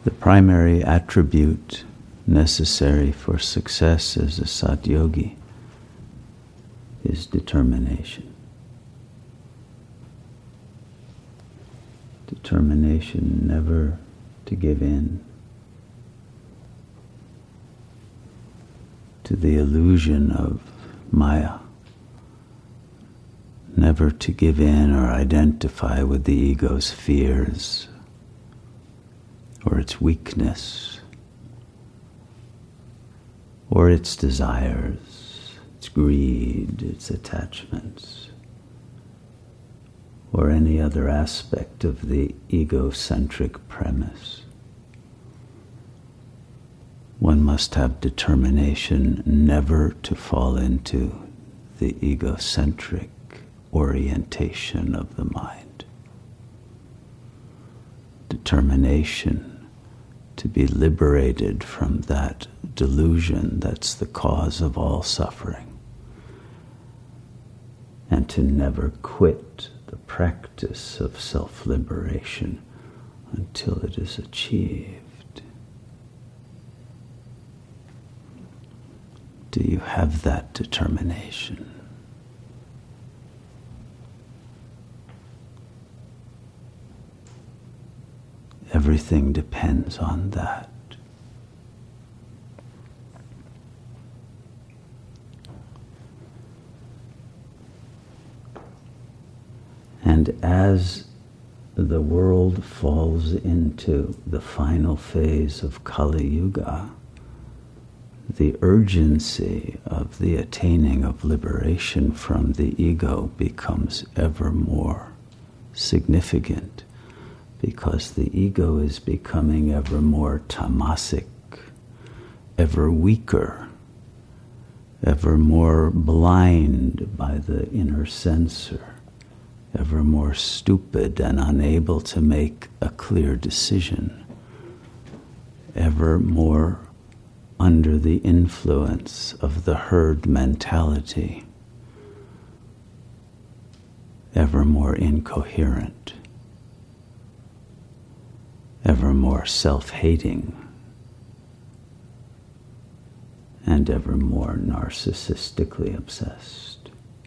The primary attribute necessary for success as a Satyogi is determination. Determination never to give in to the illusion of Maya, never to give in or identify with the ego's fears or its weakness or its desires, its greed, its attachments, or any other aspect of the egocentric premise. One must have determination never to fall into the egocentric orientation of the mind. Determination to be liberated from that delusion that's the cause of all suffering, and to never quit the practice of self-liberation until it is achieved. Do you have that determination? Everything depends on that. And as the world falls into the final phase of Kali Yuga, the urgency of the attaining of liberation from the ego becomes ever more significant, because the ego is becoming ever more tamasic, ever weaker, ever more blind by the inner censor, ever more stupid and unable to make a clear decision, ever more under the influence of the herd mentality, ever more incoherent, ever more self-hating, and ever more narcissistically obsessed.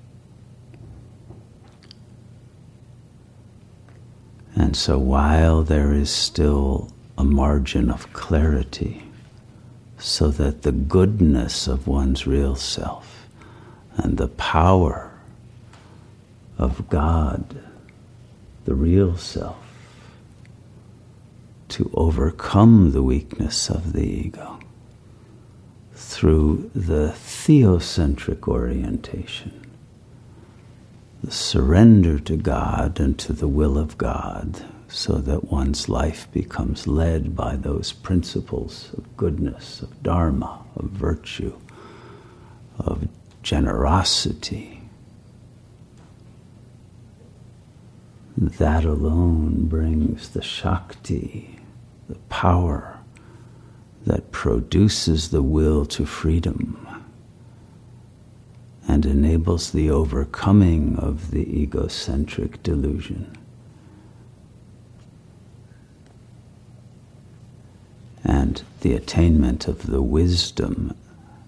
And so while there is still a margin of clarity, so that the goodness of one's real self and the power of God, the real self, to overcome the weakness of the ego through the theocentric orientation, the surrender to God and to the will of God, so that one's life becomes led by those principles of goodness, of dharma, of virtue, of generosity. That alone brings the Shakti, the power that produces the will to freedom and enables the overcoming of the egocentric delusion. And the attainment of the wisdom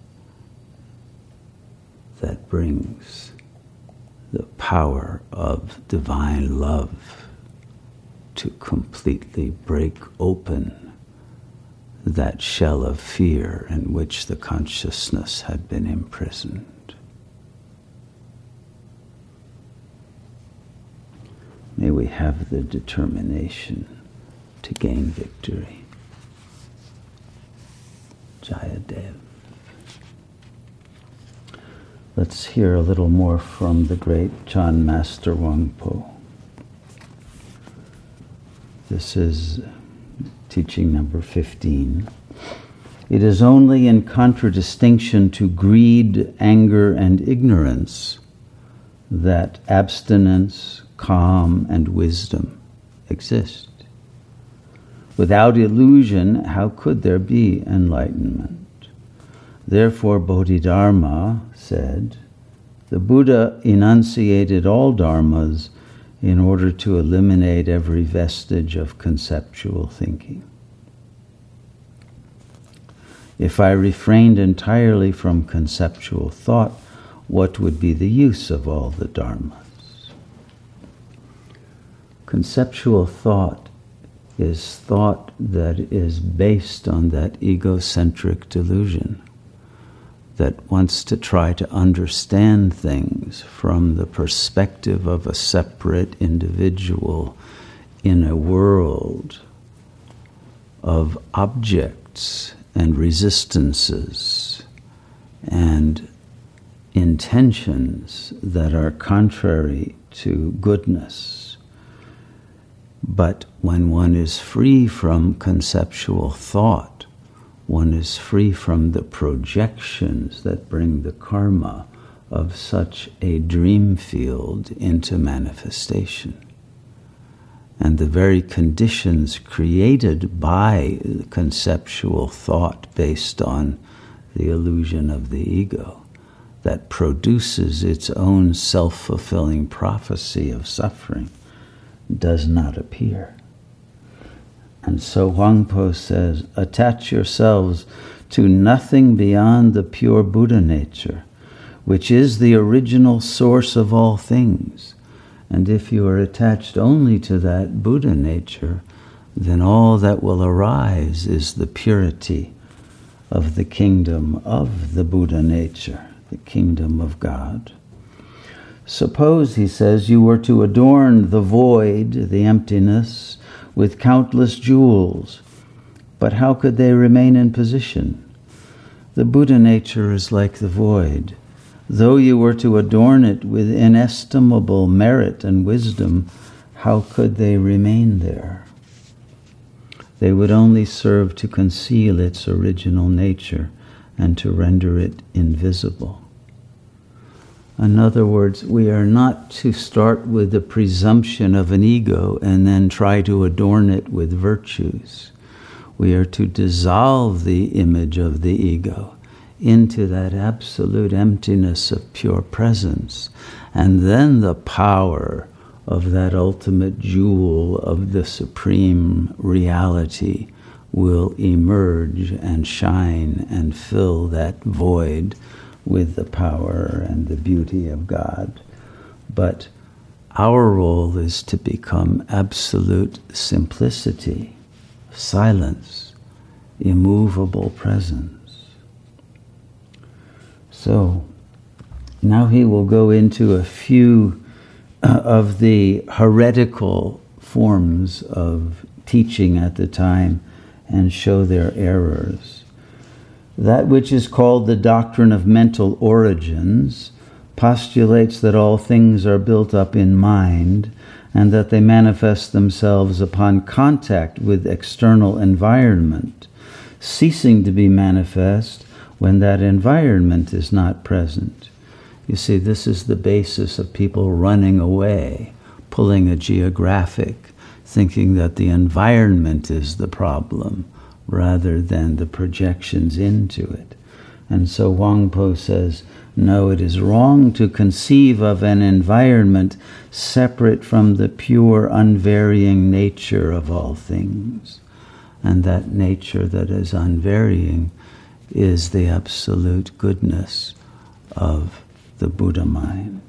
that brings the power of divine love to completely break open that shell of fear in which the consciousness had been imprisoned. May we have the determination to gain victory. Jayadev. Let's hear a little more from the great Chan Master Wangpo. This is teaching number 15. It is only in contradistinction to greed, anger, and ignorance that abstinence, calm, and wisdom exist. Without illusion, how could there be enlightenment? Therefore, Bodhidharma said, the Buddha enunciated all dharmas in order to eliminate every vestige of conceptual thinking. If I refrained entirely from conceptual thought, what would be the use of all the dharmas? Conceptual thought is thought that is based on that egocentric delusion that wants to try to understand things from the perspective of a separate individual in a world of objects and resistances and intentions that are contrary to goodness. But when one is free from conceptual thought, one is free from the projections that bring the karma of such a dream field into manifestation. And the very conditions created by conceptual thought based on the illusion of the ego that produces its own self-fulfilling prophecy of suffering does not appear. And so Huangpo says, attach yourselves to nothing beyond the pure Buddha nature, which is the original source of all things. And if you are attached only to that Buddha nature, then all that will arise is the purity of the kingdom of the Buddha nature, the kingdom of God. Suppose, he says, you were to adorn the void, the emptiness, with countless jewels, but how could they remain in position? The Buddha nature is like the void. Though you were to adorn it with inestimable merit and wisdom, how could they remain there? They would only serve to conceal its original nature and to render it invisible. In other words, we are not to start with the presumption of an ego and then try to adorn it with virtues. We are to dissolve the image of the ego into that absolute emptiness of pure presence, and then the power of that ultimate jewel of the supreme reality will emerge and shine and fill that void with the power and the beauty of God. But our role is to become absolute simplicity, silence, immovable presence. So now he will go into a few of the heretical forms of teaching at the time and show their errors. That which is called the doctrine of mental origins postulates that all things are built up in mind and that they manifest themselves upon contact with external environment, ceasing to be manifest when that environment is not present. You see, this is the basis of people running away, pulling a geographic, thinking that the environment is the problem, rather than the projections into it. And so Huangpo says, no, it is wrong to conceive of an environment separate from the pure, unvarying nature of all things. And that nature that is unvarying is the absolute goodness of the Buddha mind.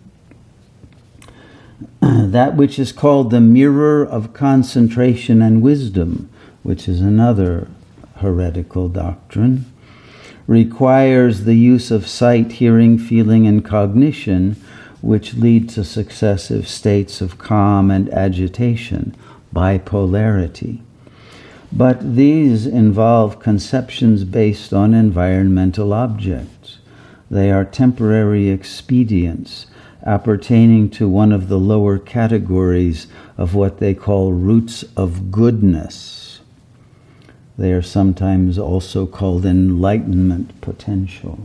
That which is called the mirror of concentration and wisdom, which is another heretical doctrine, requires the use of sight, hearing, feeling, and cognition, which lead to successive states of calm and agitation, bipolarity. But these involve conceptions based on environmental objects. They are temporary expedients appertaining to one of the lower categories of what they call roots of goodness. They are sometimes also called enlightenment potentials.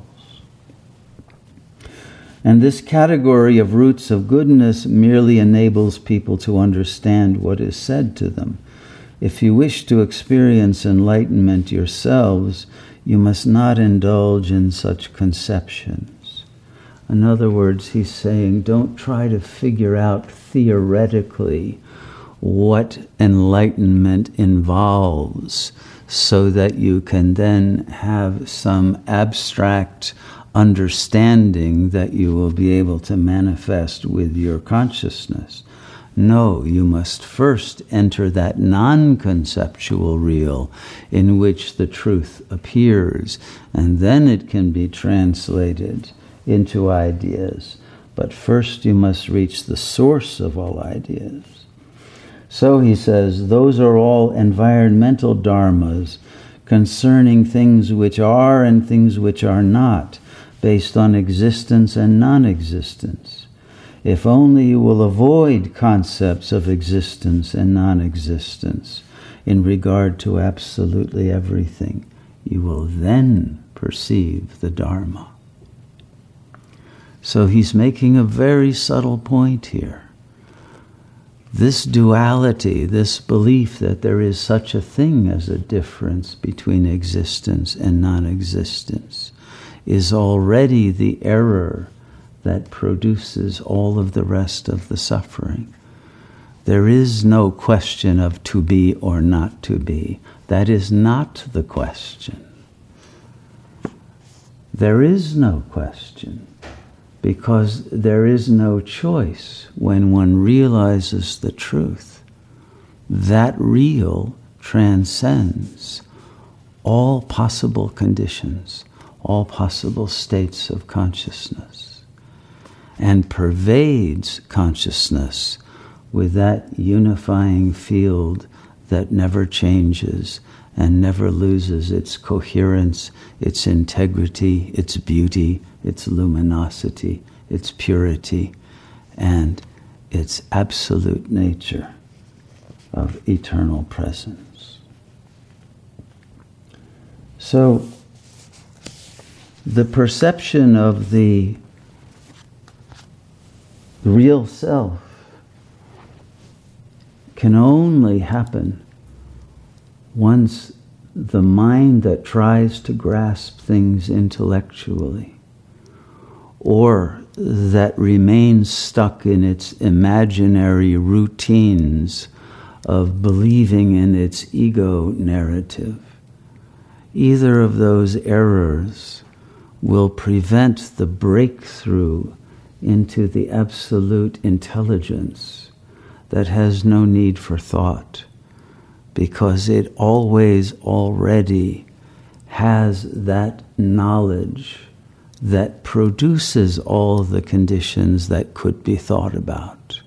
And this category of roots of goodness merely enables people to understand what is said to them. If you wish to experience enlightenment yourselves, you must not indulge in such conceptions. In other words, he's saying, don't try to figure out theoretically what enlightenment involves, so that you can then have some abstract understanding that you will be able to manifest with your consciousness. No, you must first enter that non-conceptual real in which the truth appears, and then it can be translated into ideas. But first you must reach the source of all ideas. So he says, those are all environmental dharmas concerning things which are and things which are not, based on existence and non-existence. If only you will avoid concepts of existence and non-existence in regard to absolutely everything, you will then perceive the Dharma. So he's making a very subtle point here. This duality, this belief that there is such a thing as a difference between existence and non-existence, is already the error that produces all of the rest of the suffering. There is no question of to be or not to be. That is not the question. There is no question, because there is no choice when one realizes the truth. That real transcends all possible conditions, all possible states of consciousness, and pervades consciousness with that unifying field that never changes and never loses its coherence, its integrity, its beauty, its luminosity, its purity, and its absolute nature of eternal presence. So, the perception of the real self can only happen once the mind that tries to grasp things intellectually, or that remains stuck in its imaginary routines of believing in its ego narrative, either of those errors will prevent the breakthrough into the absolute intelligence that has no need for thought, because it always already has that knowledge that produces all the conditions that could be thought about.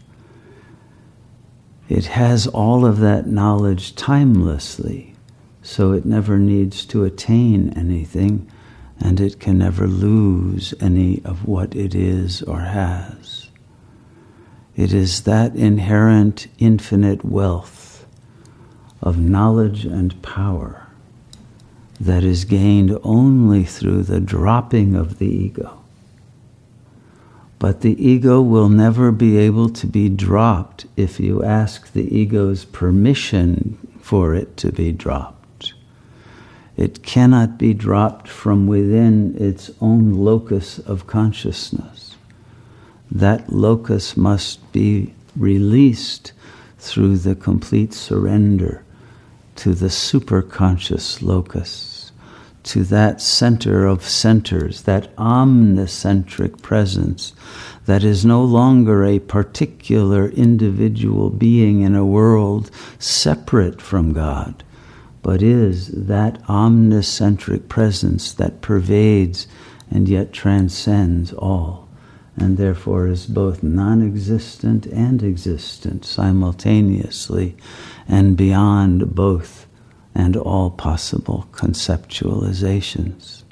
It has all of that knowledge timelessly, so it never needs to attain anything, and it can never lose any of what it is or has. It is that inherent infinite wealth of knowledge and power that is gained only through the dropping of the ego. But the ego will never be able to be dropped if you ask the ego's permission for it to be dropped. It cannot be dropped from within its own locus of consciousness. That locus must be released through the complete surrender to the superconscious locus, to that center of centers, that omnicentric presence that is no longer a particular individual being in a world separate from God, but is that omnicentric presence that pervades and yet transcends all, and therefore is both non-existent and existent simultaneously, and beyond both and all possible conceptualizations.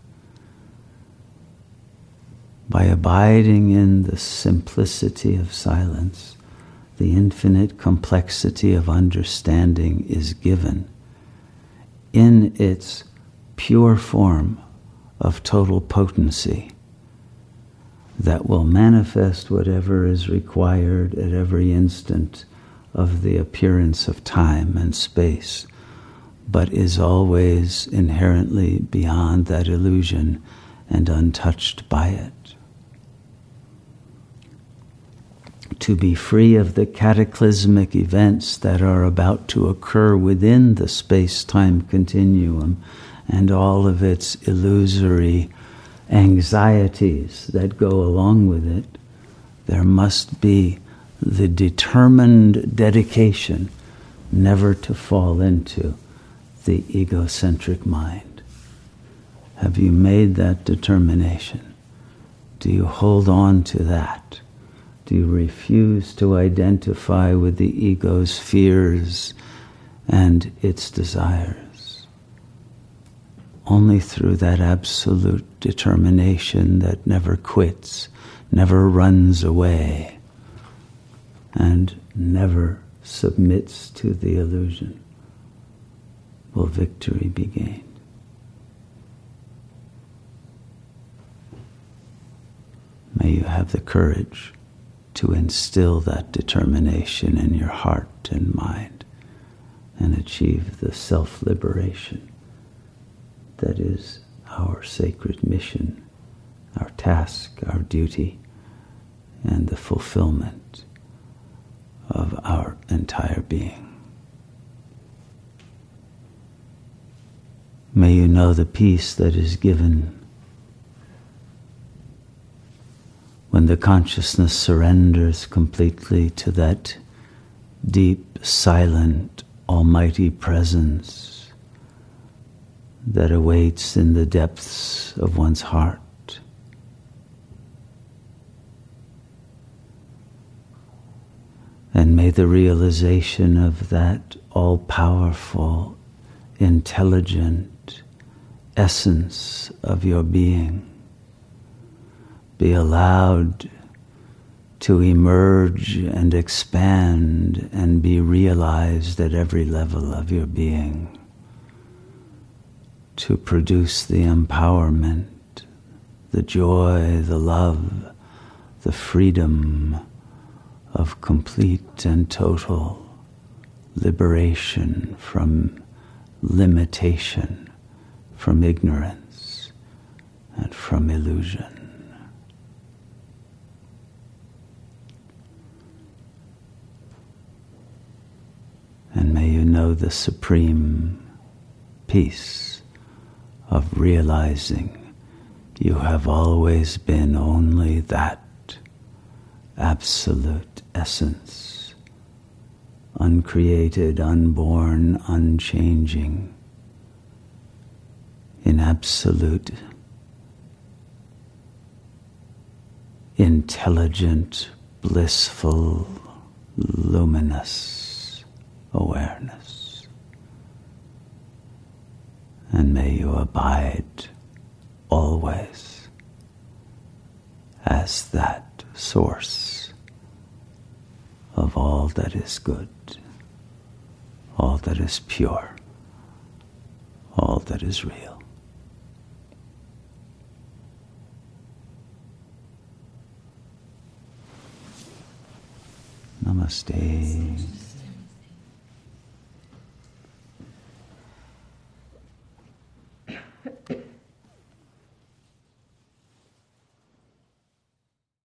By abiding in the simplicity of silence, the infinite complexity of understanding is given in its pure form of total potency that will manifest whatever is required at every instant of the appearance of time and space, but is always inherently beyond that illusion and untouched by it. to be free of the cataclysmic events that are about to occur within the space-time continuum and all of its illusory anxieties that go along with it, there must be the determined dedication never to fall into the egocentric mind. Have you made that determination? Do you hold on to that? Do you refuse to identify with the ego's fears and its desires? Only through that absolute determination that never quits, never runs away, and never submits to the illusion will victory be gained. May you have the courage to instill that determination in your heart and mind and achieve the self-liberation that is our sacred mission, our task, our duty, and the fulfillment of our entire being. May you know the peace that is given when the consciousness surrenders completely to that deep, silent, almighty presence that awaits in the depths of one's heart. And may the realization of that all-powerful, intelligent essence of your being be allowed to emerge and expand and be realized at every level of your being, to produce the empowerment, the joy, the love, the freedom of complete and total liberation from limitation, from ignorance, and from illusion. And may you know the supreme peace of realizing you have always been only that absolute essence, uncreated, unborn, unchanging, in absolute, intelligent, blissful, luminous awareness. And may you abide always as that source of all that is good, all that is pure, all that is real. Namaste.